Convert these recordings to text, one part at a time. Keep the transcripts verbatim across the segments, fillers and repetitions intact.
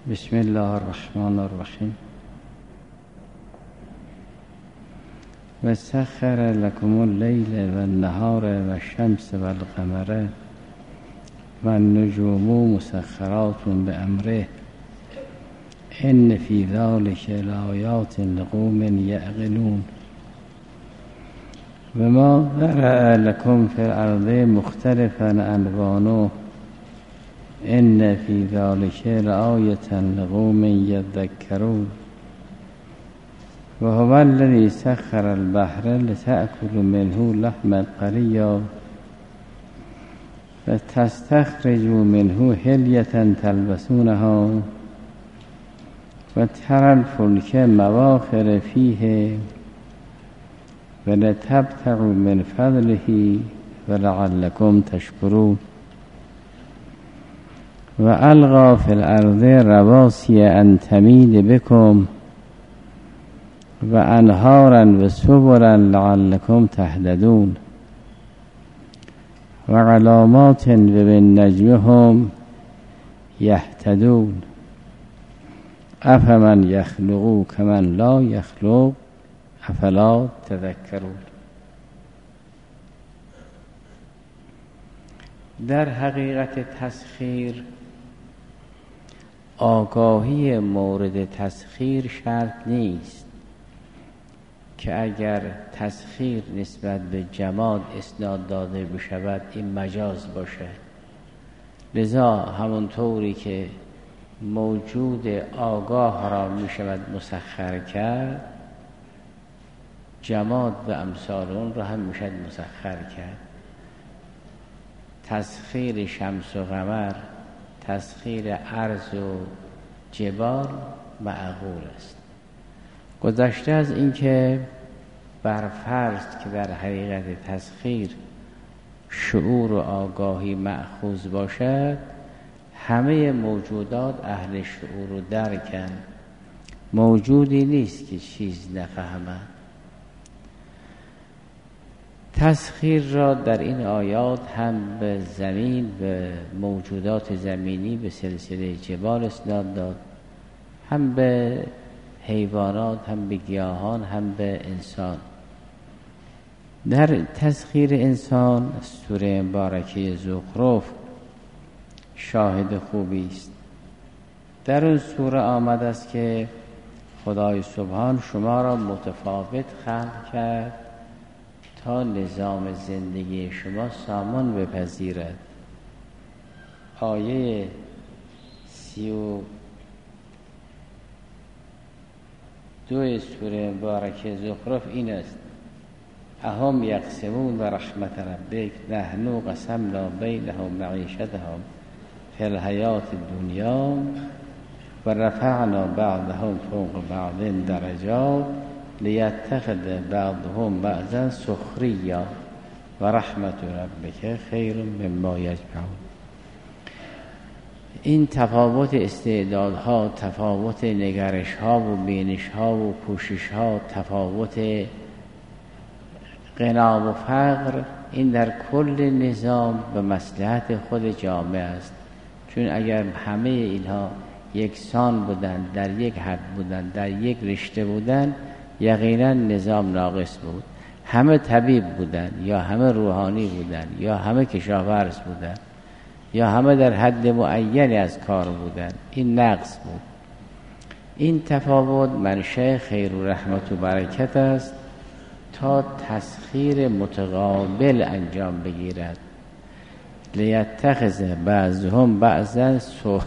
بسم الله الرحمن الرحیم. و سخر لکم اللیل و النهار و الشمس و القمر و النجوم مسخرات بأمره ان فی ذلک لآیات لقوم یعقلون. و ما ذرأ لکم فی الارض مختلفا الوانه ان فی ذلک لآیة لقوم یذکرون. و هو الذی سخر البحر لتأکلوا منه لحما طریا و تستخرجوا منه حلیة تلبسونها و تری الفلک مواخر فیه و لتبتغوا من فضله و لعلکم تشکرون. و القی فی الارض رواسی ان تمید بکم و انهارا و سبلا لعلکم تهتدون. و علامات و بالنجم هم یهتدون. افمن یخلق کمن لا یخلق افلا تذکرون. در حقیقت تسخیر آگاهی مورد تسخیر شرط نیست که اگر تسخیر نسبت به جماد اسناد داده بشود این مجاز باشه. لذا همونطوری که موجود آگاه را می شود مسخر کرد، جماد و امثال اون را هم می شود مسخر کرد. تسخیر شمس و قمر، تسخیر ارض و جبال معقول است. گذشته از این که بر فرض که در حقیقت تسخیر شعور و آگاهی مأخوذ باشد، همه موجودات اهل شعور و درکن. موجودی نیست که چیز نفهمد. تسخیر را در این آیات هم به زمین، به موجودات زمینی، به سلسله جبال اسناد داد، هم به حیوانات، هم به گیاهان، هم به انسان. در تسخیر انسان سوره مبارکه زخرف شاهد خوبی است. در اون سوره آمده است که خدای سبحان شما را متفاوت خلق کرد تا نظام زندگی شما سامان بپذیرد. آیه سی و دو سوره مبارکه زخرف این است: اهم یقسمون و رحمت ربک نحن قسمنا بینهم معیشتهم فی الحیات الدنیا و رفعنا بعضهم فوق بعض درجات لیتخذ بعضهم بعضا سخریا و رحمت ربک خیر مما یجمعون. این تفاوت استعدادها، تفاوت نگرشها و بینشها و کوششها، تفاوت غنا و فقر، این در کل نظام به مصلحت خود جامعه است. چون اگر همه اینها یکسان بودن، در یک حد بودن، در یک رشته بودن، یقینا نظام ناقص بود. همه طبیب بودن یا همه روحانی بودن یا همه کشاورز بودن یا همه در حد معینی از کار بودن، این نقص بود. این تفاوت منشأ خیر و رحمت و برکت است تا تسخیر متقابل انجام بگیرد. لیتخذ بعضهم بعضا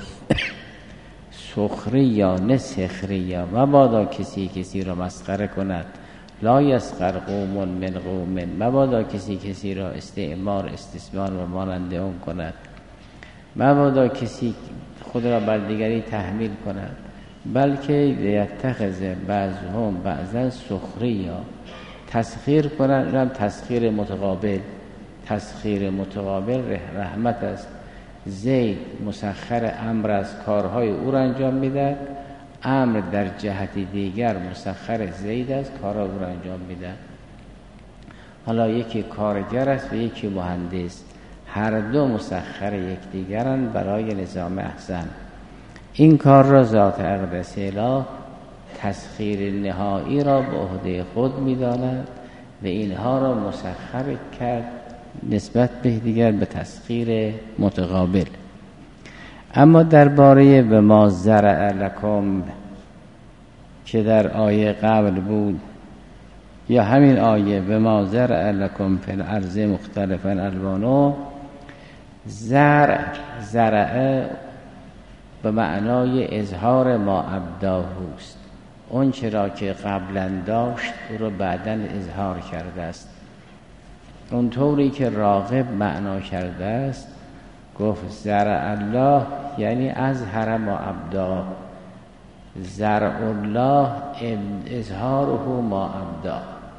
سخریا نه سخریا. مبادا کسی کسی را مسخره کند. لا یسخر قوم من قوم. مبادا کسی کسی را استعمار، استثمار و مانند اون کند. مبادا کسی خود را بر دیگری تحمیل کند. بلکه لیتخذ بعضهم بعضا سخریا، تسخیر کنند. هم تسخیر متقابل. تسخیر متقابل رحمت است. زید مسخر امر از کارهای او را انجام میدهد، امر در جهت دیگر مسخر زید است، کارها او را انجام میدهد. حالا یکی کارگر است و یکی مهندس، هر دو مسخر یکدیگرند برای نظام احسن. این کار را ذات اقدس اله تسخیر نهایی را به عهده خود می‌داند و اینها را مسخر کرد نسبت به دیگر به تسخیر متقابل. اما درباره و ما زرع لکم که در آیه قبل بود یا همین آیه و ما زرع لکم فی الارض مختلفا الوانو، زرع زرع به معنای اظهار ما ابداه است، اون چرا که قبلا داشت او رو بعداً اظهار کرده است. اونطوری که راغب معنا کرده است گفت زرع الله یعنی اظهر ما ابدا، زرع الله اظهاره ما ابدا.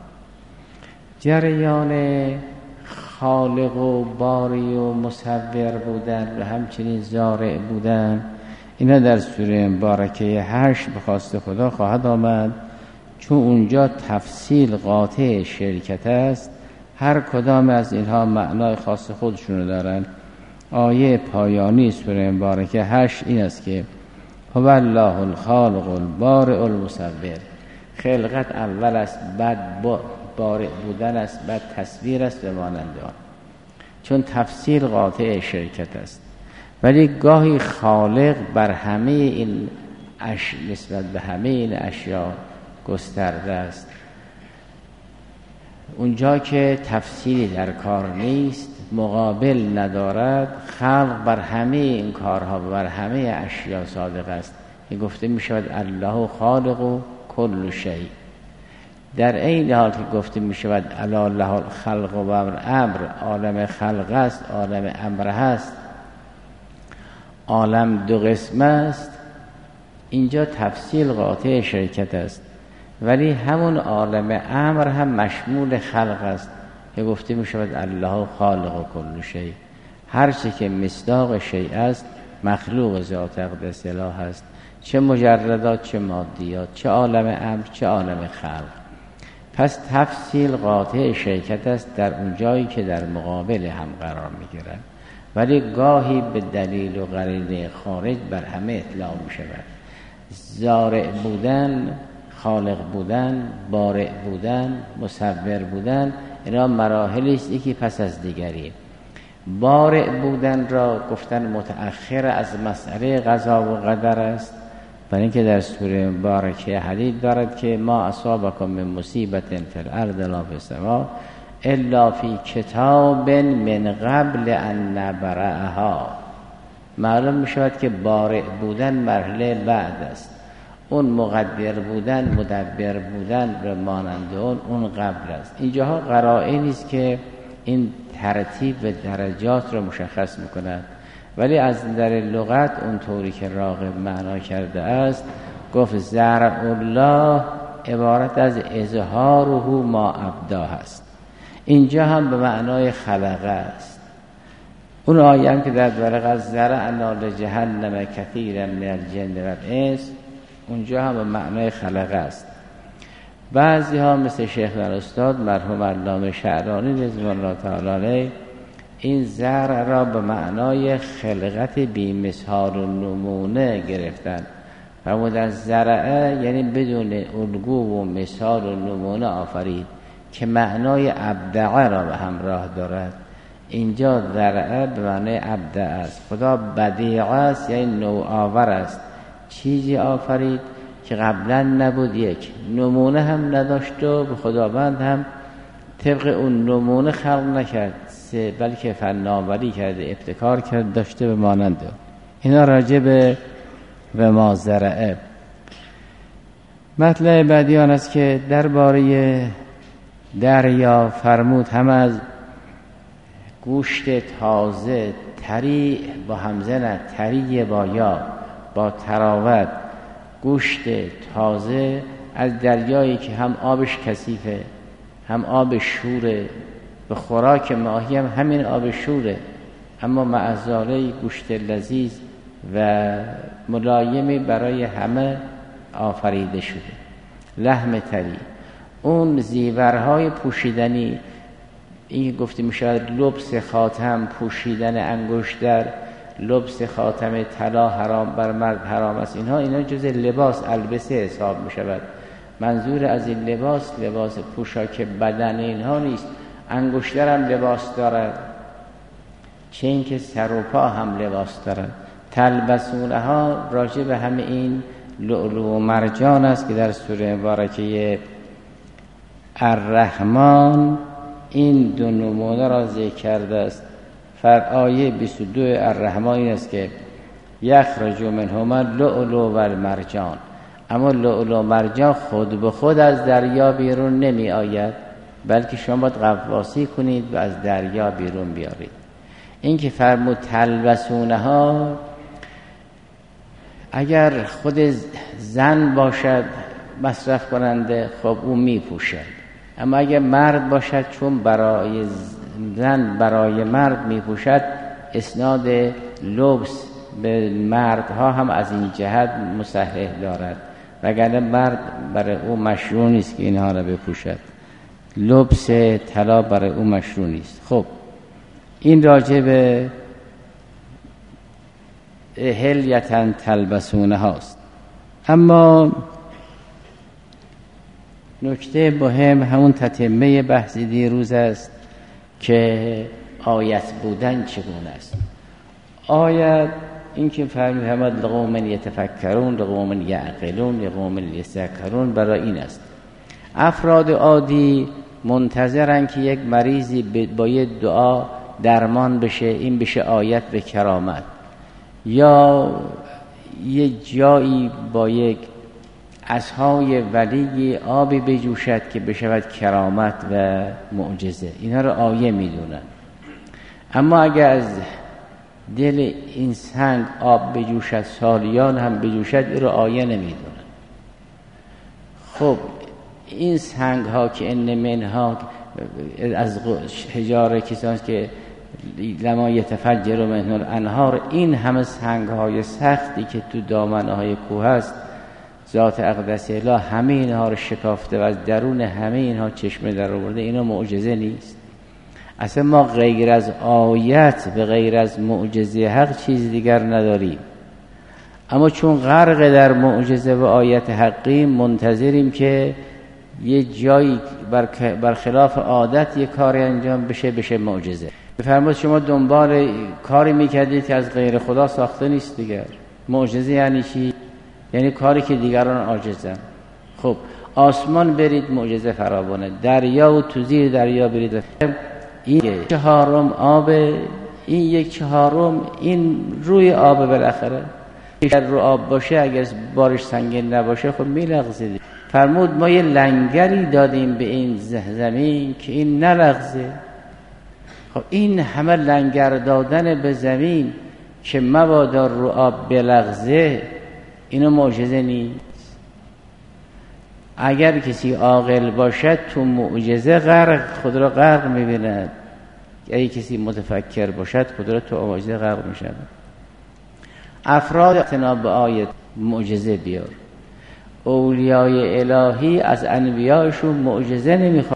جریان خالق و باری و مصور بودن و همچنین زارع بودن اینا در سوره مبارکه هشت به خواست خدا خواهد آمد، چون اونجا تفصیل قاطع شرکت است. هر کدام از اینها معنای خاص خودشونو دارن. آیه پایانی سوره مبارکه هشت این است که هو الله الخالق البارئ المصور، خلقت اول است، بعد بارئ بودن است، بعد تصویر است و مانند آن، چون تفصیل قاطع شرکت است. ولی گاهی خالق بر همه این اش نسبت به همه این اشیاء گسترده است. اونجا که تفصیلی در کار نیست، مقابل ندارد، خلق بر همه این کارها بر همه اشیاء صادق است. این گفته می شود الله خالق و کل شیء. در این حال که گفته می شود الا له الخلق و امر، عالم خلق است، عالم امر هست، عالم دو قسم است، اینجا تفصیل قاطع شرکت است. ولی همون عالم امر هم مشمول خلق است که گفته می شود الله خالق و کل شیء. هر چی که مصداق شیء است مخلوق ذات اقدس اله است، چه مجردات چه مادیات، چه عالم امر چه عالم خلق. پس تفصیل قاطع شرکت است در اون جایی که در مقابل هم قرار می گیرند، ولی گاهی به دلیل و قرینه خارج بر همه اطلاع می شود. زارع بودن، خالق بودن، بارع بودن، مصور بودن، اینا مراحلی است یکی پس از دیگری. بارع بودن را گفتن متأخر از مسئله قضا و قدر است، برای اینکه در سوره مبارکه حدید دارد که ما اصابکم من مصیبت فی الارض لا فی السماء الا فی کتاب من قبل ان نبرأها. معلوم می شود که بارع بودن مرحله بعد است، اون مقدر بودن، مدبر بودن و مانند اون اون قبل است. اینجاها قرائنی است که این ترتیب و درجات رو مشخص می‌کند. ولی از در لغت اونطوری که راغب معنا کرده است گفت زرع الله عبارت از اظهاره ما ابدا است. اینجا هم به معنای خلقه است. اون آیه هم که در ورقه زرعنا لجهنم کثیرا من الجن والانس، اونجا هم به معنای خلقه است. بعضی ها مثل شیخ الاستاد مرحوم علامه شعرانی رضوان الله تعالی علیه این زرع را به معنای خلقت بی مثال و نمونه گرفتن. فرمودن زرعه یعنی بدون الگو و مثال و نمونه آفرید، که معنای ابدعه را به همراه دارد. اینجا زرعه به معنای ابدعه است. خدا بدیع است یعنی نوآور است، چیزی آفرید که قبلا نبود، یک نمونه هم نداشت و به خداوند هم طبق اون نمونه خلق نکرد، بلکه فناوری کرده، ابتکار کرده، داشته به مانند. اینا راجع به و ما زرعه. مطلب بعدی آن است که درباره دریا فرمود هم از گوشت تازه طری با همزه نه طری با یا با تراوت، گوشت تازه از دریایی که هم آبش کثیفه هم آب شوره، به خوراک ماهی هم همین آب شوره، اما معزاله گوشت لذیذ و ملایمی برای همه آفریده شده. لحم طری، اون زیورهای پوشیدنی، این گفته می شود لبس خاتم، پوشیدن انگشتر، لبس خاتم طلا حرام بر مرد حرام است، اینها اینا جز لباس البسه حساب می شود. منظور از این لباس لباس پوشاک بدن اینها نیست. انگشتر هم لباس دارد، چه این که سر و پا هم لباس دارد. تلبسونه ها راجع به همه این لؤلؤ و مرجان است که در سوره مبارکه الرحمن این دو نمونه را ذکر کرده است. فر آیه بیست و دو الرحمن این است که یخرج منهما اللؤلؤ و المرجان، اما لؤلؤ و مرجان خود به خود از دریا بیرون نمی آید، بلکه شما باید غواصی کنید و از دریا بیرون بیارید. این که فرمود تلبسونه ها، اگر خود زن باشد مصرف کننده خب او می پوشد، اما اگر مرد باشد چون برای زن برای مرد می پوشد اسناد لبس به مردها هم از این جهت مصحح دارد، وگرنه مرد برای او مشروع نیست که اینها را بپوشد. لبس طلا برای او مشروع نیست. خب این راجع به هلیتن تلبسونه هاست. اما نکته مهم همون تتمه بحث دیروز است که آیت بودن چگونه است. آیت این که فرمود همه لقوم یتفکرون لقوم یعقلون لقوم یذکرون، برای این است افراد عادی منتظرن که یک مریضی با یک دعا درمان بشه، این بشه آیت به کرامت، یا یک جایی با یک عصای ولی آبی بجوشد که بشود کرامت و معجزه، اینها رو آیه میدونن. اما اگر از دل این سنگ آب بجوشد سالیان هم بجوشد، این رو آیه نمیدونن. خب این سنگ ها که ان منها از حجاره کسان که لما یتفجر منه الانهار، این همه سنگ های سختی که تو دامنه های کوه است، ذات اقدس اله همه اینها رو شکافته و از درون همه اینها چشمه در آورده. اینا معجزه نیست. اصلا ما غیر از آیت به غیر از معجزه حق چیز دیگر نداریم، اما چون غرق در معجزه و آیت حقی منتظریم که یه جایی برخلاف عادت یه کاری انجام بشه بشه معجزه. بفرمایید شما دنبال کاری میکردید که از غیر خدا ساخته نیست دیگر. معجزه یعنی چی؟ یعنی کاری که دیگران عاجزن. خب آسمان برید معجزه فراوانه، دریا و تو زیر دریا برید، این چهارم آب، این یک چهارم این روی آب بالاخره. اگر رو آب باشه، اگر بارش سنگین نباشه خب میلغزه. فرمود ما یه لنگری دادیم به این زمین که این نلغزه. خب این همه لنگر دادن به زمین که مبادا رو آب بلغزه، اینو معجزه نیست؟ اگر کسی عاقل باشد تو معجزه غرق خود را غرق می‌بیند، اگه کسی متفکر باشد خود را تو معجزه غرق می‌شود. افراد اعتنا به آیت معجزه بیار. اولیای الهی از انبیایشون معجزه نمیخواد،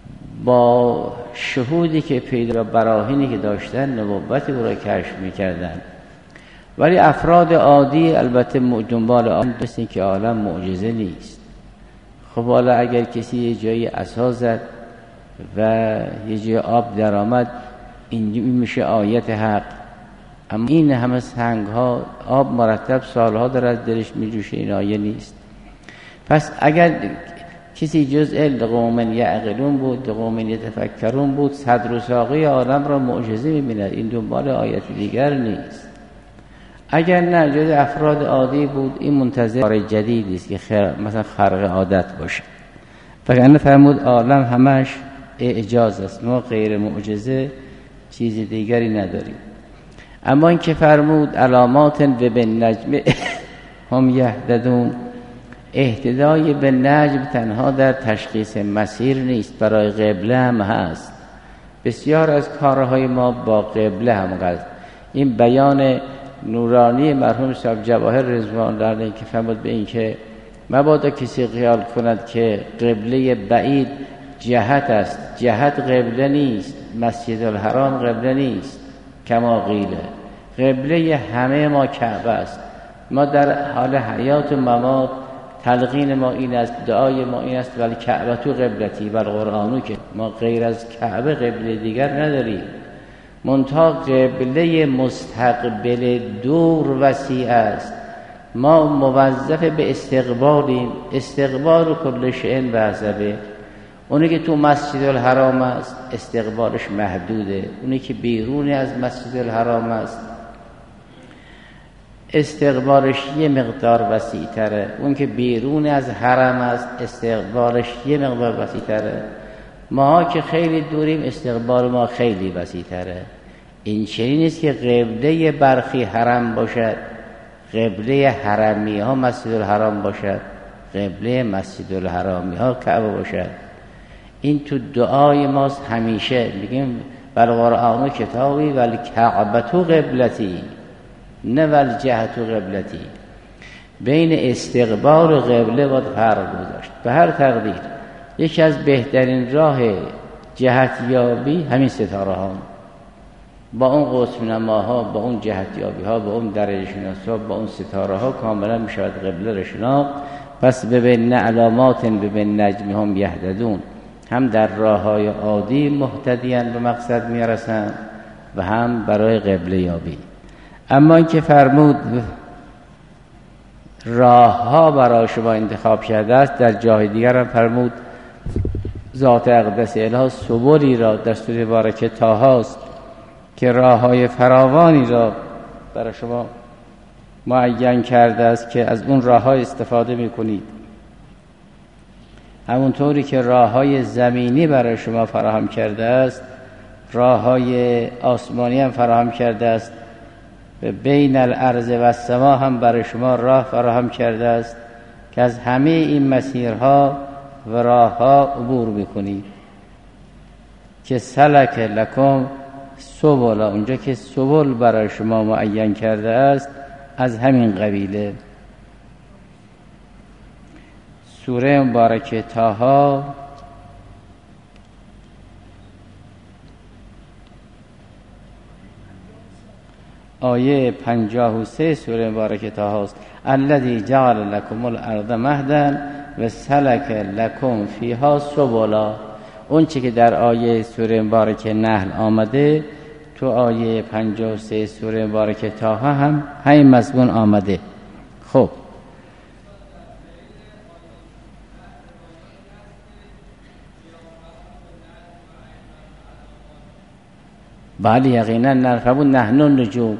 با شهودی که پیدا براهینی که داشتن نبوت او را کشف میکردن. ولی افراد عادی البته دنبال آن دستین که عالم معجزه نیست. خب حالا اگر کسی یه جایی عصا زد و یه جای آب در آمد، این میشه آیت حق. اما این همه سنگ ها آب مرتب سالها در از دلش میجوشه، این آیه نیست. پس اگر کسی جزء لقوم یعقلون بود، لقوم یتفکرون بود، صدر و ساقی عالم را معجزه می‌بیند، این دنبال آیت دیگر نیست. اگر نه جز افراد عادی بود، این منتظر کار جدیدی است که خیر مثلا خرق عادت باشه. وگرنه فرمود عالم همش اعجاز است، ما غیر معجزه چیز دیگری نداریم. اما این که فرمود علامات و بالنجم هم یهتدون، اهتدای به نجم تنها در تشخیص مسیر نیست، برای قبله هم هست. بسیار از کارهای ما با قبله هم هست. این بیان نورانی مرحوم صاحب جواهر رضوان الله علیه که فرمود به این که مبادا کسی خیال کند که قبله بعید جهت است، جهت قبله نیست، مسجد الحرام قبله نیست کما قیله. قبله همه ما کعبه است. ما در حال حیات و ممات تلقین ما این است، دعای ما این است ولی کعبه تو قبلتی و القرآنو، که ما غیر از کعبه قبله دیگر نداریم. منتها قبله مستقبل دور وسیع است. ما موظف به استقبالیم. استقبال کل شیء بعضبه. اونی که تو مسجد الحرام است استقبالش محدوده، اونی که بیرون از مسجد الحرام است استقبالش یه مقدار وسیع تره. اون که بیرون از حرم است استقبالش یه مقدار وسیع تره. ما که خیلی دوریم استقبال ما خیلی وسیع تره. این چنین نیست که قبله برخی حرم باشد، قبله حرمی ها مسجد الحرام باشد، قبله مسجد الحرامی ها کعبه باشد. این تو دعای ماست همیشه میگیم والقرآن کتابی والکعبه قبلتی، نه والجهت قبلتی. بین استقبال و قبله باید فرق گذاشت. به هر تقدیر یکی از بهترین راه جهتیابی همین ستاره ها، با اون قوس نماها، با اون جهتیابی ها، با اون درجه شناسی ها، با اون ستاره ها کاملا می شود قبله را شناخت. پس ببین علامات ببین نجم هم یهتدون، هم در راه های عادی مهتدیان به مقصد می رسند و هم برای قبله یابی. اما اینکه فرمود راه ها برای شما انتخاب شده است، در جای دیگر هم فرمود ذات اقدس الها سبولی را در سوره بارکه طه است که راه های فراوانی را برای شما معین کرده است که از اون راه های استفاده می کنید. همونطوری که راه های زمینی برای شما فراهم کرده است، راه های آسمانی هم فراهم کرده است. بین الارض و السما هم برای شما راه فراهم کرده است که از همه این مسیرها و راهها عبور میکنید. که سلک لکم سبلا، اونجا که سبل برای شما معین کرده است از همین قبیله. سوره مبارکه طه آیه پنجاه و سه سوره مبارکه طه است. الذی جعل لکم الارض مهدا و سلک لکم فیها سبلا. اون چی که در آیه سوره مبارکه نحل آمده تو آیه پنجاه و سه سوره مبارکه طه هم همین مضمون آمده. خب بله یقینا نرفبون نحن النجوم،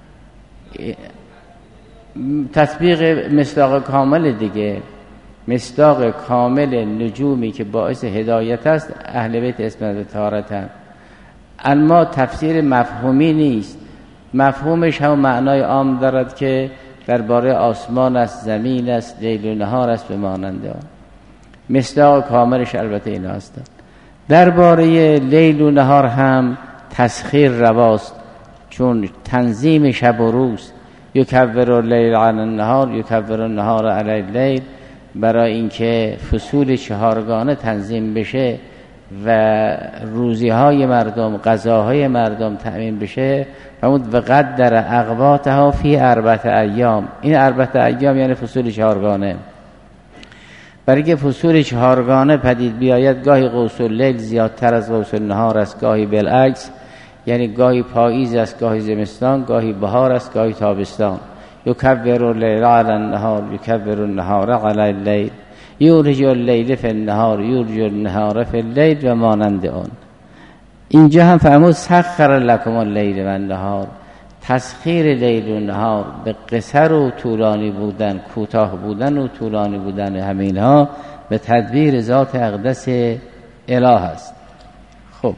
تطبیق مصداق کامل دیگه. مصداق کامل نجومی که باعث هدایت است اهل بیت اسمت و طهارتن. اما تفسیر مفهومی نیست، مفهومش هم معنای عام دارد که درباره آسمان است، زمین است، لیل و نهار است به مانند آن. مصداق کاملش البته این هستند. درباره لیل و نهار هم تسخیر رواست، چون تنظیم شب و روز یکور اللیل علی النهار یکور النهار علی اللیل، برای اینکه فصول چهارگانه تنظیم بشه و روزی های مردم، غذاهای مردم تأمین بشه. فرمود و قدر اقواتها فی اربعة ایام. این اربعة ایام یعنی فصول چهارگانه. برای که فصول چهارگانه پدید بیاید گاهی قوس اللیل زیادتر از قوس النهار است، گاهی بالعکس، یعنی گاهی پاییز است، گاهی زمستان، گاهی بهار است، گاهی تابستان. یکور اللیل علی النهار یکور النهار علی اللیل یولج اللیل فی النهار یولج النهار فی اللیل و مانند آن. اینجا هم فرمود سخر لکم اللیل و النهار، تسخیر لیل و نهار به قصر و طولانی بودن، کوتاه بودن و طولانی بودن همین ها به تدبیر ذات اقدس اله است. خب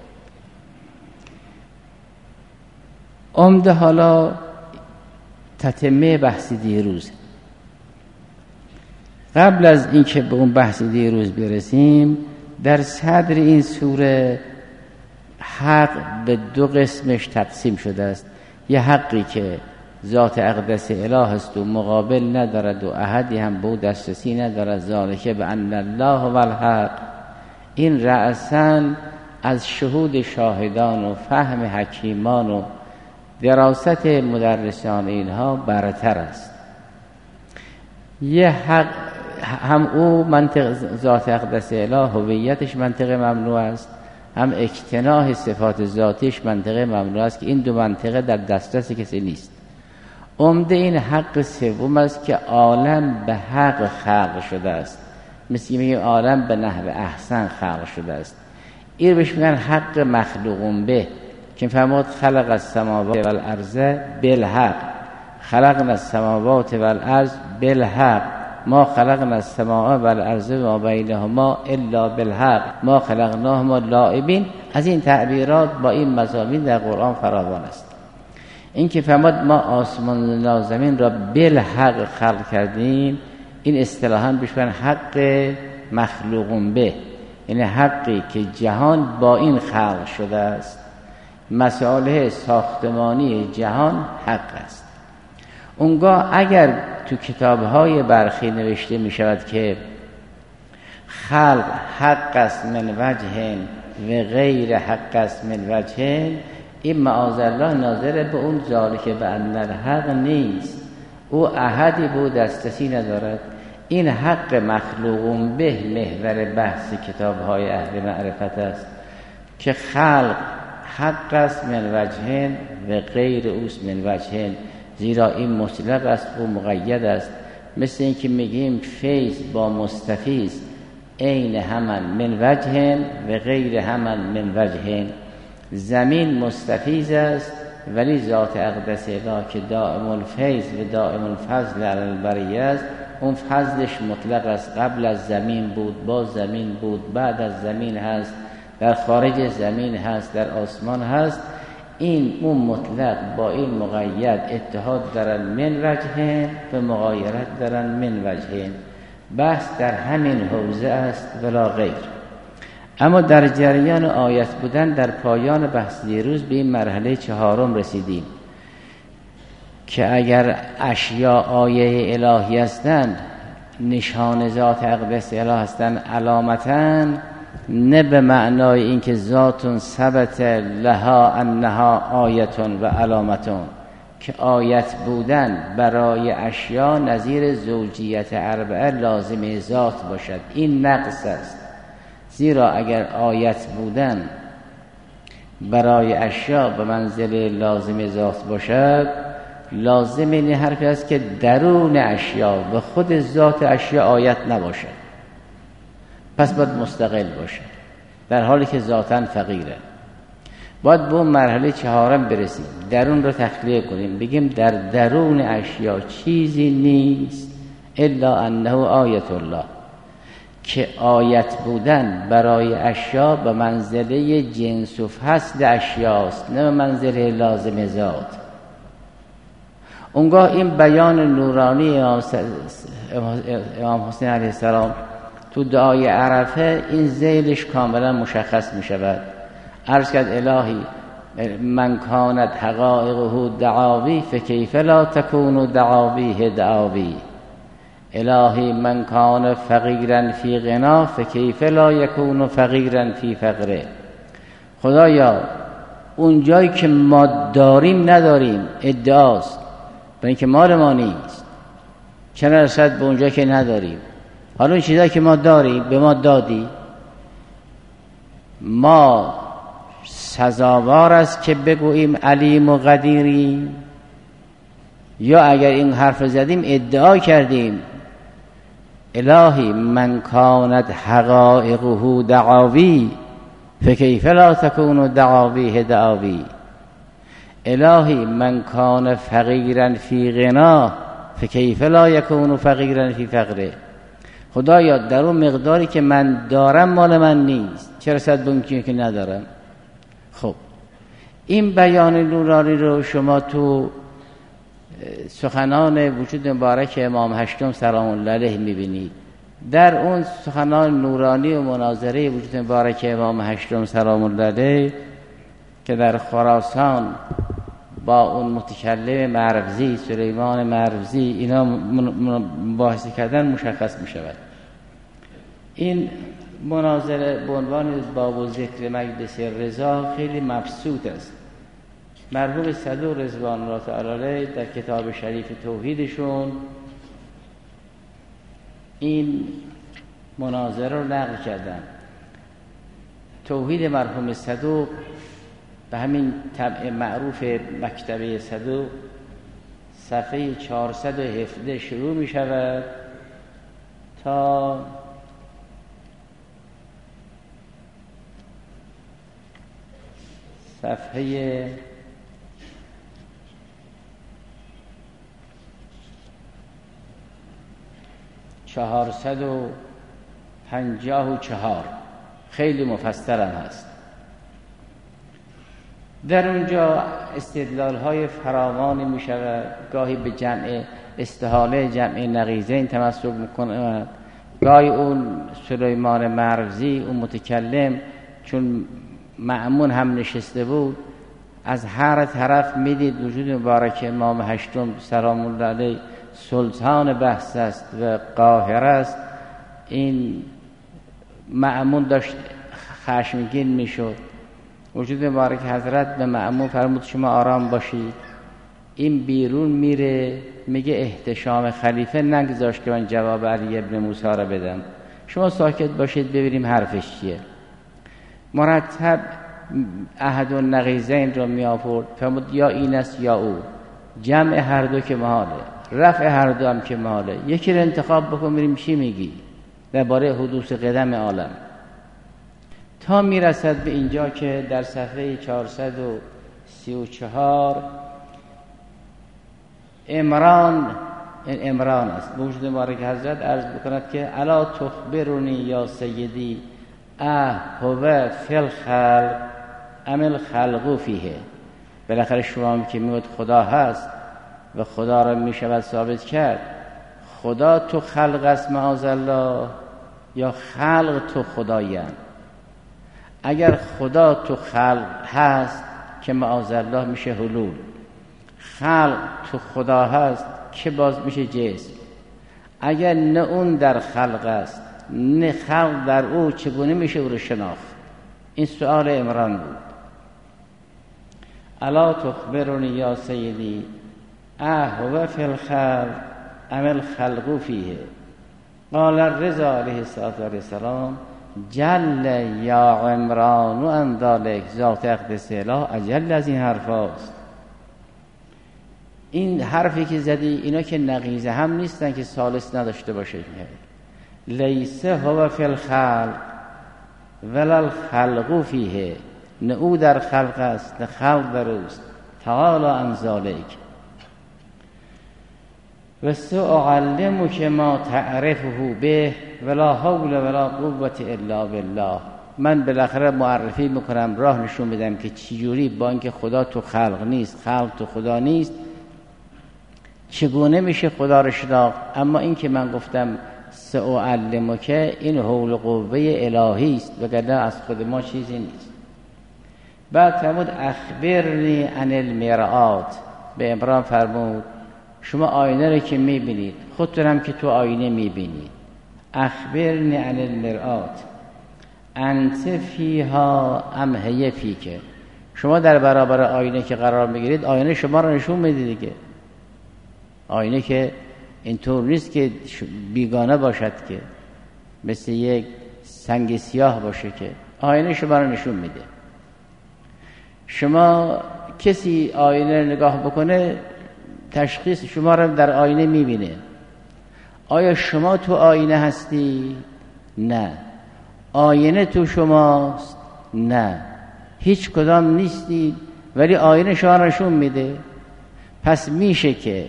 عمده حالا تتمه بحث دیروز. قبل از اینکه به اون بحث دیروز برسیم، در صدر این سوره حق به دو قسمش تقسیم شده است. یه حقی که ذات اقدس اله است و مقابل ندارد و احدی هم به او دسترسی ندارد، ذالک بان الله و الحق. این رأساً از شهود شاهدان و فهم حکیمان و دراست مدرسان اینها برتر است. یه حق هم او منطق ذات اقدس اله هویتش منطق ممنوع است، هم اکتناح صفات ذاتیش منطق ممنوع است که این دو منطقه در دسترس کسی نیست. عمده این حق سوم است که عالم به حق خلق شده است، مثل میگه عالم به نحو احسن خلق شده است. این بهش میگن حق مخلوقون به، که فرمود خلق السماوات والارض بالحق، خلقنا السماوات والارض بالحق، ما خلقنا السماء والارض و بینهما الا بالحق، ما خلقناهما لاعبین. از این تعبیرات با این مضامین در قرآن فراوان است. این که فرمود ما آسمان و زمین را بالحق خلق کردیم، این اصطلاحاً بهش میگن حق مخلوقون به، یعنی حقی که جهان با این خلق شده است. مسائل ساختمانی جهان حق است. اونگاه اگر تو کتاب‌های برخی نوشته می شود که خلق حق است من وجه و غیر حق است من وجه، این معاذالله ناظر به اون ذالک به ان الحق نیست. او احدی بود دسترسی ندارد. این حق مخلوقون به محور بحث کتاب‌های اهل معرفت است که خلق حق است من وجه و غیر اوست من وجه، زیرا این مطلق است و مقید است. مثل این که میگیم فیض با مستفیض عین همان من وجه و غیر همان من وجه. زمین مستفیض است ولی ذات اقدس اله که دائم الفیض و دائم الفضل علی البریه است، اون فضلش مطلق است. قبل از زمین بود، با زمین بود، بعد از زمین هست، در خارج زمین هست، در آسمان هست. این اون مطلق با این مقید اتحاد دارن من وجه و مغایرت دارن من وجه. بحث در همین حوزه است ولا غیر. اما در جریان آیت بودن در پایان بحث دیروز به این مرحله چهارم رسیدیم که اگر اشیاء آیه الهی هستند، نشان ذات اقدس اله هستند، علامتاً، نه به معنای اینکه ذات ثبت لها انها آیتون و علامتون، که آیت بودن برای اشیاء نظیر زوجیت اربعه لازم ذات باشد. این نقص است. زیرا اگر آیت بودن برای اشیاء به منزله لازم ذات باشد، لازم این حرفی است که درون اشیاء و خود ذات اشیاء آیت نباشد، پس باید مستقل باشه، در حالی که ذاتاً فقیره. باید به اون مرحله چهارم برسیم، درون رو تخلیه کنیم، بگیم در درون اشیاء چیزی نیست الا انه آیت الله، که آیت بودن برای اشیاء به منزله جنس و فصل اشیاست، نه به منزله لازم ذات. اونگاه این بیان نورانی امام حسین علیه السلام تو دعای عرفه این ذیلش کاملا مشخص می شود. عرض کرد الهی من کانت حقائقه دعاوی فکیف لا تکون دعاویه دعاوی، الهی من کان فقیرا فی غنا فکیف لا یکون فقیرا فی فقره. خدایا اون جایی که ما داریم نداریم ادعاست، برای اینکه مال ما نیست، چه نرسد به اونجایی که نداریم. حالا اون چیزایی که ما داریم به ما دادی، ما سزاوار است که بگوییم علیم و قدیریم، یا اگر این حرف زدیم ادعا کردیم الهی من کانت حقائقه دعاوی فکیف لا تکون دعاویه دعاوی، الهی من کان فقیرا فی غنا فکیف لا یکون فقیرا فی فقره. خدایا در اون مقداری که من دارم مال من نیست، چرا صد بمکنه که ندارم. خب این بیان نورانی رو شما تو سخنان وجود مبارک امام هشتم سلام الله علیه میبینید. در اون سخنان نورانی و مناظره وجود مبارک امام هشتم سلام الله علیه که در خراسان با اون متکلم مرزی سلیمان مرزی اینا مباحثه کردن مشخص می شود. این مناظره به عنوان باب و ذکر مجلس رضا خیلی مبسوط است. مرحوم صدوق رضوان الله تعالی علیه در کتاب شریف توحیدشون این مناظره رو نقل کردن. توحید مرحوم صدوق به همین طبع معروف مکتبه صدوق صفحه چهارصد و هفده شروع می شود تا صفحه چهارصد و پنجاه و چهار. خیلی مفصل هست. در اونجا استدلال های فراوانی می شود. گاهی به جمع استحاله جمع نقیضین تمسک میکنه، گاهی اون سلیمان مروزی اون متکلم چون مأمون هم نشسته بود از هر طرف میدید وجود مبارک امام هشتم سلام الله علیه سلطان بحث است و قاهر است. این مأمون داشت خشمگین میشد. وجود مبارک حضرت به مأمون فرمود شما آرام باشید. این بیرون میره میگه احتشام خلیفه نگذاشت که من جواب علی ابن موسی را بدم، شما ساکت باشید ببینیم حرفش چیه. مرتب احد و نقیضین را می آورد، فرمود یا این است یا او، جمع هر دو که محاله، رفع هر دو هم که محاله، یکی را انتخاب بکن بریم چی میگی درباره حدوث قدم عالم. تا میرسد به اینجا که در صفحه چهارصد و سی و چهار عمران، این عمران است، به وجود مبارک حضرت عرض بکند که الا تخبرونی یا سیدی اه هو فی الخلق ام الخلق فیه. بالاخره شما هم که میگوید خدا هست و خدا را میشود ثابت کرد، خدا تو خلق است معاذ الله یا خلق تو خدایند؟ اگر خدا تو خلق هست که معاذ الله میشه حلول، خلق تو خدا هست که باز میشه جسم. اگر نه اون در خلق است نه خلق در او، چگونه میشه او رو شناخت؟ این سؤال عمران بود. الا تخبرونی یا سیدی اه هو فی الخلق ام الخلق فیه. قال الرضا علیه السلام جل یا عمران و ان ذلک ذات اقدس اله اجل از این حرف هاست. این حرفی که زدی اینا که نقیضه هم نیستن که ثالث نداشته باشه. لیس هو فی الخلق ولا الخلق فیه، نه او در خلق است نه خلق در اوست. تعالی عن ذلک و سأعلمک ما تعرفه به ولا حول ولا قوة الا بالله. من بالاخره معرفی میکنم، راه نشون میدم که چجوری با اینکه خدا تو خلق نیست، خلق تو خدا نیست، چگونه میشه خدا رو شناخت. اما این که من گفتم سأعلمک، این حول قوه الهی است وگرنه از خود ما چیزی نیست. بعد فرمود اخبرنی عن المرآة. به عمران فرمود شما آینه رو که میبینید خودتون هم که تو آینه میبینید، اخبرنی عن المرآة انت فیها ام هی فیک. شما در برابر آینه که قرار میگیرید آینه شما رو نشون میده دیگه. آینه که اینطور نیست که بیگانه باشد که مثل یک سنگ سیاه باشه، که آینه شما رو نشون میده. شما کسی آینه رو نگاه بکنه تشخیص شما رو در آینه میبینه. آیا شما تو آینه هستی؟ نه. آینه تو شماست؟ نه. هیچ کدام نیستی، ولی آینه شما رو نشون میده. پس میشه که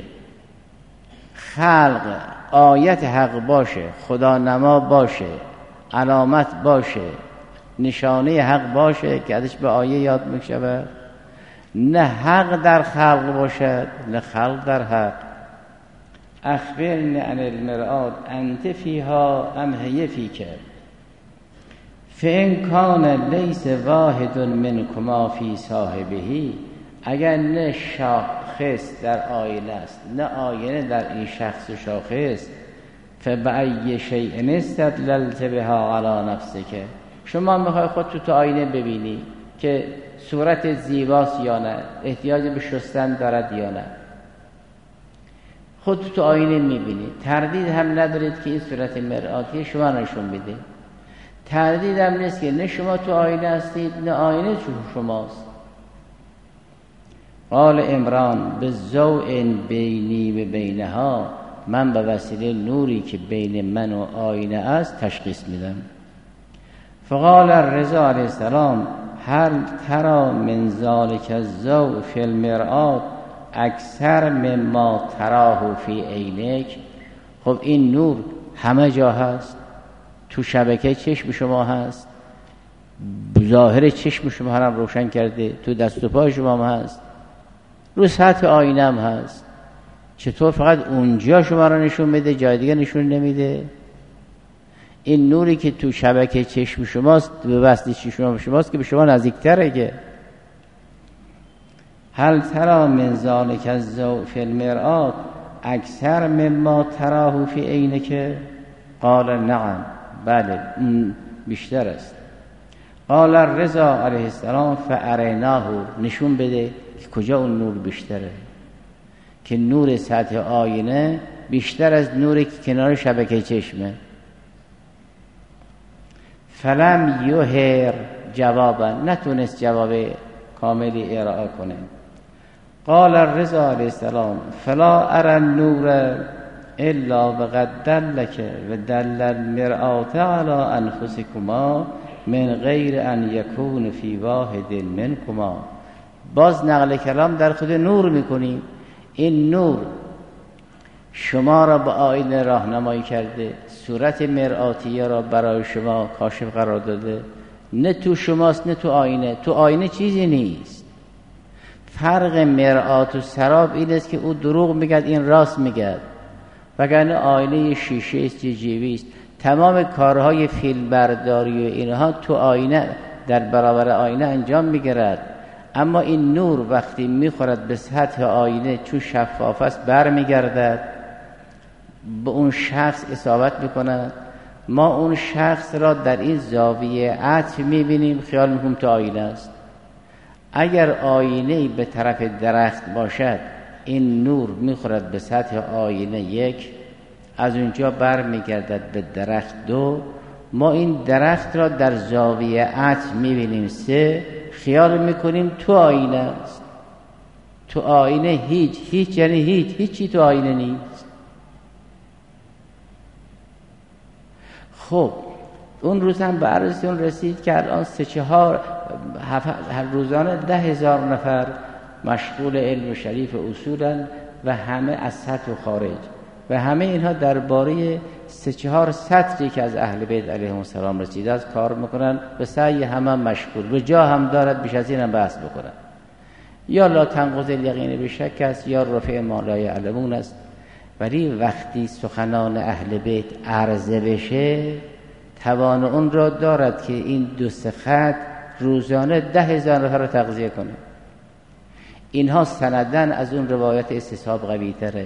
خلق آیت حق باشه، خدا نما باشه، علامت باشه، نشانه حق باشه که ازش به آیه یاد میشه، نه حق در خلق باشد نه خلق در حق. اخبرنی عن المرآة انت فیها ام هی فیک فان کان لیس واحد منکما فی صاحبه. اگر نه شاخص در آینه است نه آینه در این شخص و شاخص، فبأی شیء استدللت بها علی نفسک. شما میخوای خودت تو آینه ببینی، که صورت زیباست یا نه، احتیاج به شستن دارد یا نه. خود تو آینه میبینید، تردید هم ندارید که این صورت مرآتی شما نشون میده. تردید هم نیست که نه شما تو آینه هستید نه آینه تو شماست. قال عمران به ضوء بینی و بینها، من به وسیله نوری که بین من و آینه است تشخیص میدم. فقال الرضا علیه السلام هل ترى من ذلك الضوء فی المرآة اکثر مما تراه فی عینک؟ خب این نور همه جا هست، تو شبکه چشم شما هست، ظاهر چشم شما هم روشن کرده، تو دست و پای شما هم هست، رو سطح آینه هم هست. چطور فقط اونجا شما را نشون میده جای دیگه نشون نمیده؟ این نوری که تو شبکه چشم شماست، به واسطه چشم شماست که به شما نزدیکتره. که هل ترى من ذلك الضوء فی المرآة اکثر مما تراه فی عینک؟ قال نعم، بله بیشتر است. قال الرضا علیه السلام فاریناه، نشون بده که کجا اون نور بیشتره، که نور سطح آینه بیشتر از نوری که کنار شبکه چشمه. فلم یهر جوابا، نتونست جواب کاملی ارائه کنه. قال الرضا علیه السلام فلا ارى النور الا وقد دلک و دل المرآة على انفسکما من غیر ان یکون فی واحد منکما. باز نقل کلام در خود نور میکنیم. این نور شما را به آینه راهنمایی کرده، صورت مرآتیه را برای شما کاشف قرار داده. نه تو شماست نه تو آینه. تو آینه چیزی نیست. فرق مرآت و سراب این است که او دروغ میگد، این راست میگد. وگرنه آینه شیشه است، جیوی است. تمام کارهای فیلم برداری و اینها تو آینه، در برابر آینه انجام میگیرد. اما این نور وقتی میخورد به سطح آینه، چون شفاف است، بر میگردد به اون شخص اصابت میکند. ما اون شخص را در این زاویه عطف میبینیم، خیال میکنیم تو آینه است. اگر آینه به طرف درخت باشد، این نور میخورد به سطح آینه یک، از اونجا بر میگردد به درخت دو، ما این درخت را در زاویه عطف میبینیم سه، خیال میکنیم تو آینه است. تو آینه هیچ هیچ یعنی هیچ هیچی تو آینه نیست. خب اون روز هم به عرضتون رسید که الان سه چهار هر روزانه ده هزار نفر مشغول علم شریف اصولن و همه از سطح و خارج، و همه اینها درباره سه چهار سطری که از اهل بیت علیهم السلام رسیده از کار میکنن و سعی همه مشغول و جا هم دارد بیش از این هم بحث بکنن. یا لا تنقض الیقین بشک است، یا رفع ما لا یعلمون است. ولی وقتی سخنان اهل بیت عرضه بشه، توان اون را دارد که این دو سه خط روزانه ده هزار نفر را تغذیه کنه. اینها سندن از اون روایت استصحاب قوی تره.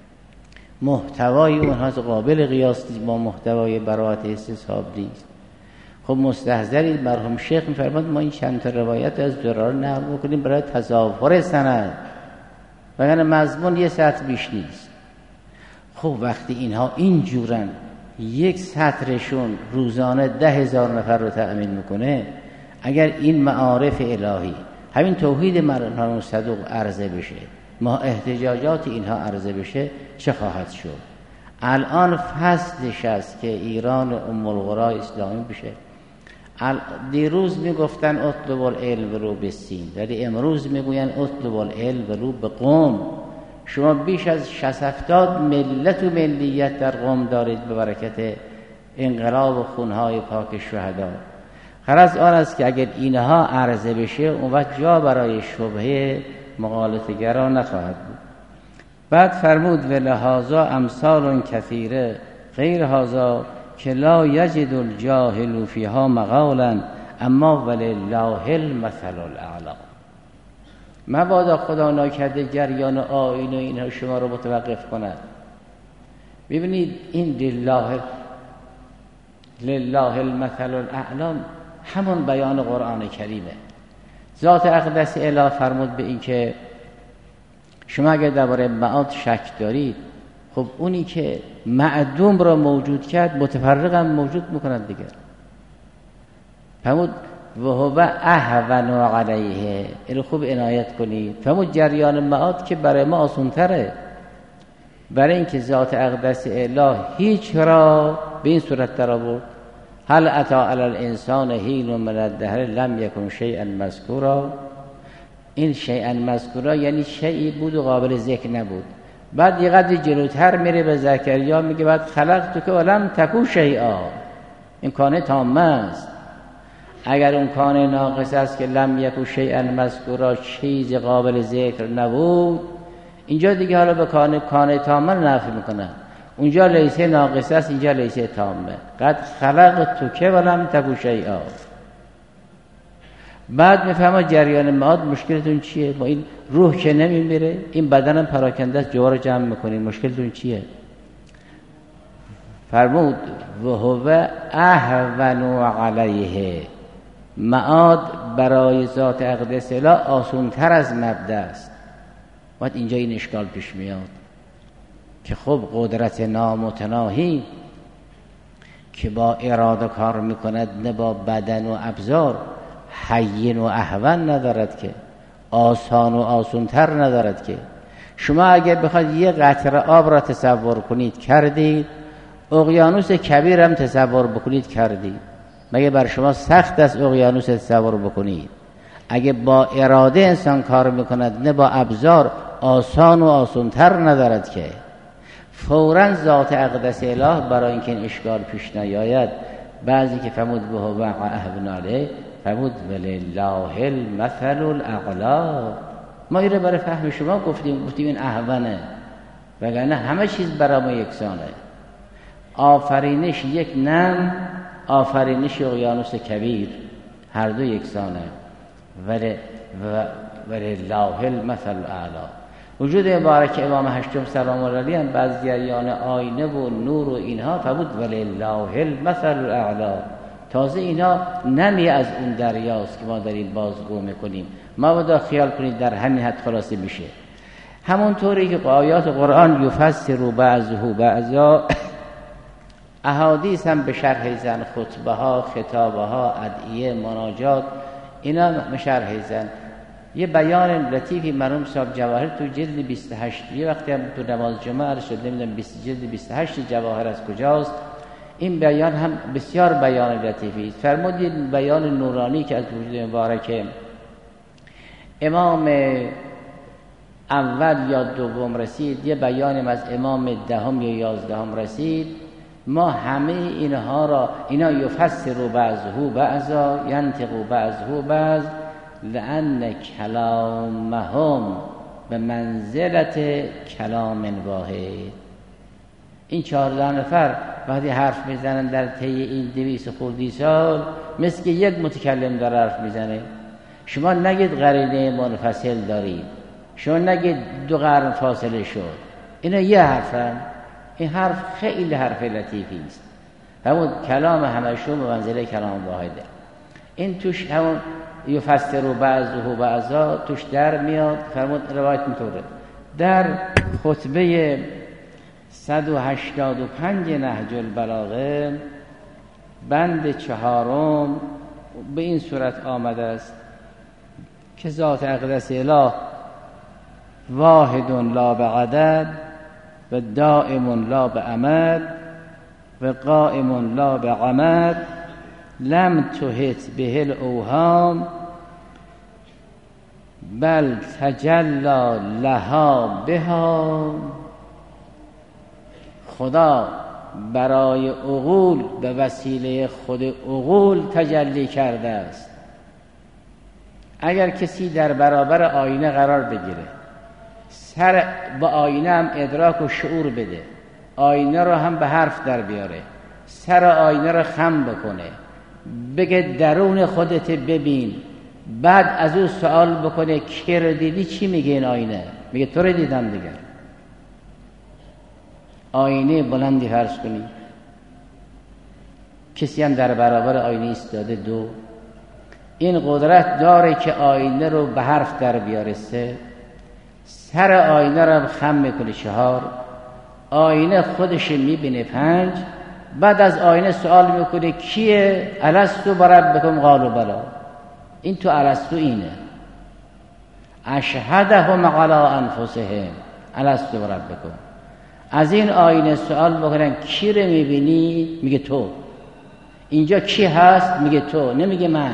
محتوای اونها قابل قیاس با محتوای براءت استصحاب نیست. خب مستحضرید، مرحوم شیخ می‌فرماد ما این چند تا روایت از درار نقل می‌کنیم برای تظاهر سند، وگرنه مضمون یه سطر بیش نیست. خب وقتی اینها اینجورن، یک سطرشون روزانه ده هزار نفر رو تأمین میکنه، اگر این معارف الهی، همین توحید مرحوم صدوق عرضه بشه، ما احتجاجات اینها عرضه بشه، چه خواهد شد؟ الان فصلش است که ایران ام القرى اسلامی بشه. دیروز میگفتن اطلب العلم رو به سین، ولی امروز میگوین اطلب العلم رو به قم. شما بیش از شصت هفتاد ملت و ملیت در قم دارید به برکت انقلاب و خونهای پاک شهدا. غرض آن است که اگر اینها عرضه بشه، اون وقت جا برای شبهه مغالطه‌گران نخواهد بود. بعد فرمود و لهذا امثال کثیره غیر هذا که لا یجد الجاهل فیها مقالا اما ولله المثل الاعلی. مبادا خدا ناکرده جریان آیین و اینها شما رو متوقف کند. ببینید این لله لله المثل الاعلی همون بیان قرآن کریمه. ذات اقدس اله فرمود به این که شما اگر درباره معاد شک دارید، خب اونی که معدوم را موجود کرد متفرق هم موجود میکند دیگر. فرمود و هو اهون علیه، اینو خوب عنایت کنید. فرمود جریان معاد که برای ما آسان تره، برای اینکه ذات اقدس اله هیچ را به این صورت در آورد. هل اتی علی الانسان حین من الدهر لم یکن شیئا مذکورا. این شیئا مذکورا یعنی شیئی بود و قابل ذکر نبود. بعد یه قدری جلوتر میره به زکریا میگه بعد خلقت که ولم تکو شیئا، این کانه تامه است. اگر اون کانه ناقص است که لم یکو شیئا مذکورا، چیز قابل ذکر نبود، اینجا دیگه حالا به کانه کانه تامه نفی میکنه. اونجا لیسه ناقص است، اینجا لیسه تامه. قد خلقت تو که ولم تکو شیئا. بعد میفهمه جریان معاد مشکلتون چیه؟ با این روح که نمیمیره، این بدنم پراکنده است، جوار جمع میکنین، مشکلتون چیه؟ فرمود و هو اهون علیه، معاد برای ذات اقدس اله آسان‌تر از مبدا است. بعد اینجا این اشکال پیش میاد که خب قدرت نامتناهی که با اراده کار میکند، نه با بدن و ابزار، هین و اهون ندارد که، آسان و آسان‌تر ندارد که. شما اگر بخواید یه قطره آب را تصور کنید کردید، اقیانوس کبیر هم تصور بکنید کردید. مگه بر شما سخت است اقیانوس تصور بکنید؟ اگه با اراده انسان کار میکند، نه با ابزار، آسان و آسان‌تر ندارد که. فوراً ذات اقدس اله برای اینکه این اشکال پیش نیاید، بعضی که فرمود به هو اهون علیه، فرمود ولله المثل الاعلی. ما این رو برای فهم شما گفتیم، گفتیم این اهونه، وگرنه همه چیز برای ما یکسانه. آفرینش یک نم، آفرینش اقیانوس کبیر، هر دو یکسانه. ولی ولله المثل الاعلی. وجود مبارک امام هشتم سلام الله علیه هم بعض جریان آینه و نور و اینها فرمود ولله المثل الاعلی. تازه اینا نمی از اون دریاست که ما داریم بازگو میکنیم. ما باید خیال کنید در همین حد خلاصه میشه. همونطوری که آیات قرآن یفسر بعضه بعضا، احادیث هم به شرح زن، خطبه ها، خطابه ها، ادعیه، مناجات، اینا به شرح زن. یه بیان لطیفی مرحوم صاحب جواهر تو جلد بیست و هشت، یه وقتی هم تو نماز جمعه عرض شد، نمیدونم بیست جلد بیست و هشت جواهر از کجاست، این بیان هم بسیار بیان لطیفی است. فرمودید بیان نورانی که از وجود مبارک امام اول یا دوم رسید، یه بیانم از امام دهم یا یازدهم رسید. ما همه اینها را، اینا یفسر بعضه بعضا، ینطق بعضه بعض، لأن کلامهم به منزلت کلام واحد. این چهارده نفر وقتی حرف میزنن در طی این دویست خردی سال، مثل که یک متکلم در حرف میزنه. شما نگید قرینه منفصل دارید، شما نگید دو قرن فاصله شد، اینا یه حرفن. این حرف خیلی حرف لطیفی است. همون کلام همشون به منزله کلام واحده. این توش همون یفسر بعضه بعضا توش در میاد. فرمود روایت میطوره در خطبه صد و هشتاد و پنج نهج البلاغه بند چهارم به این صورت آمده است که ذات اقدس اله واحد لا بعدد و دائم لا بعمد و قائم لا بعمد، لم تحط به الاوهام بل تجلی لها بها. خدا برای عقول به وسیله خود عقول تجلی کرده است. اگر کسی در برابر آینه قرار بگیره، سر با آینه هم ادراک و شعور بده، آینه رو هم به حرف در بیاره، سر آینه رو خم بکنه، بگه درون خودت ببین، بعد از او سوال بکنه کی رو دیدی، چی میگه این آینه؟ میگه تو رو دیدم دیگر. آینه بلندی فرض کنی، کسی هم در برابر آینه ایستاده، دو این قدرت داره که آینه رو به حرف در بیاره سه، سر آینه رو خم میکنه چهار، آینه خودش میبینه پنج، بعد از آینه سوال میکنه کیه؟ الستو بربکم قالوا بلی. این تو الستو اینه اشهدهم علی انفسهم الستو بربکم. از این آینه سوال بکنن کی رو میبینی؟ میگه تو. اینجا کی هست؟ میگه تو، نمیگه من.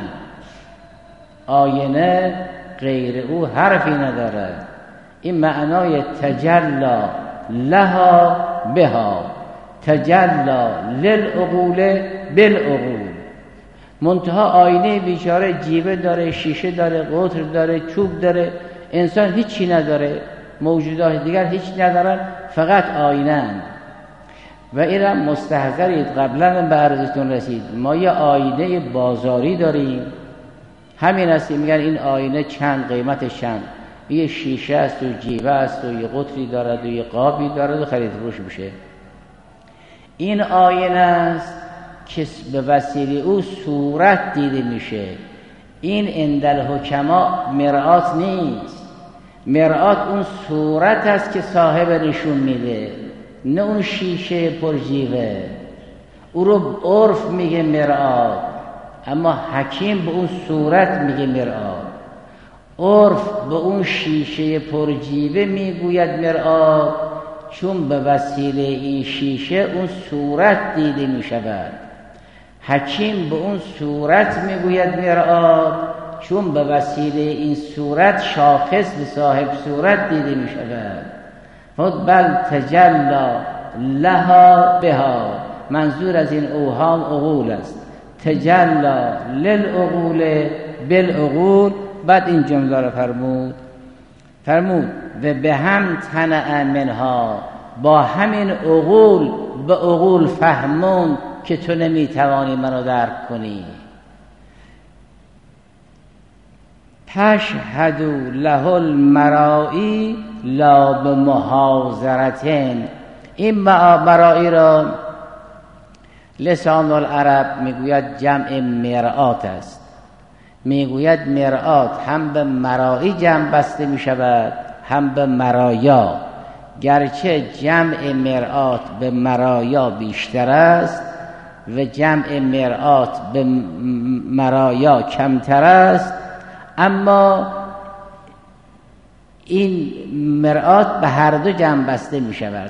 آینه غیر او حرفی نداره. این معنای تجلا لها بها، تجلا للعقول بالعقول. منتها آینه بیچاره جیبه داره، شیشه داره، قطر داره، چوب داره، انسان هیچی نداره، موجودات دیگر هیچ ندارن، فقط آینه. و اینم مستحضرید، قبلا به عرضتون رسید، ما یه آینه بازاری داریم، همین است میگن این آینه چند، قیمتش چند، یه شیشه است و جیبه است و یه قطری دارد و یه قابی دارد و خرید فروش میشه. این آینه است که به وسیله او صورت دیده میشه. این اندل حکما مرآت نیست، مرآت اون صورت است که صاحب نشون میده، نه اون شیشه پرجیوه. او رو عرف میگه مرآت، اما حکیم به اون صورت میگه مرآت. عرف به اون شیشه پرجیوه میگوید مرآت، چون به وسیله این شیشه اون صورت دیده میشود. حکیم به اون صورت میگوید مرآت، چون به وسیله این صورت شاخص به صاحب صورت دیده میشود. خود بل تجلا لها بها، منظور از این اوهام عقول است. تجلا للعقول بالعقول. بعد این جمله را فرمود فرمود و به هم تنع منها، با همین عقول به عقول فهمون که تو نمیتوانی منو درک کنی. تشهد له المرائی لا بمحاضرتن. این مرائی را لسان العرب میگوید جمع مرآت است. میگوید مرآت هم به مرائی جمع بسته میشود، هم به مرایا، گرچه جمع مرآت به مرایا بیشتر است و جمع مرآت به مرایا کمتر است، اما این مرآت به هر دو جمع بسته می شود.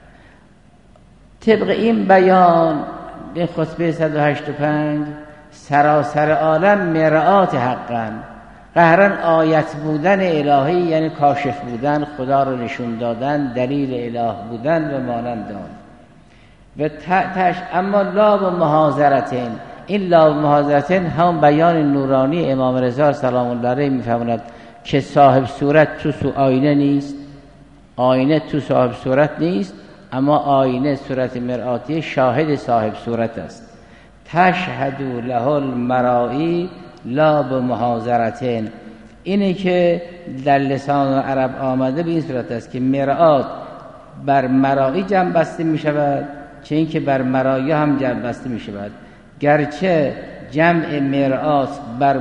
طبق این بیان به خطبه صد و هشتاد و پنج سراسر عالم مرآت حقا، قهرن آیت بودن الهی یعنی کاشف بودن، خدا رو نشون دادن، دلیل اله بودن و مانند آن. و تش اما لا و محاضرتن، این لا و محاضرتن هم بیان نورانی امام رضا سلام الله علیه میفهمند که صاحب صورت تو سو آینه نیست، آینه تو صاحب صورت نیست، اما آینه صورت مرآتی شاهد صاحب صورت است. تشهد له المرائی لا بمحاضرتن، اینه که در لسان عرب آمده به این صورت است که مرآت بر مرائی جمع بسته می شود، چه این که بر مرائی هم جمع بسته می شود، گرچه جمع مرآت بر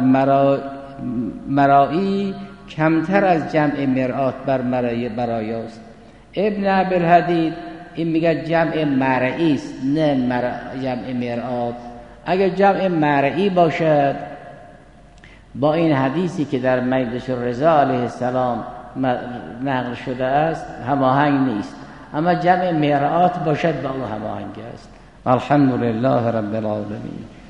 مرائی کمتر از جمع مرآت بر مرائی است. ابن عبدالحدید این میگه جمع مرئی است نه جمع مرآت. اگر جمع مرئی باشد با این حدیثی که در مجلس رضا علیه السلام نقل شده است هماهنگ نیست، اما جمع مرآت باشد با او هماهنگ است. الحمدلله رب العالمین.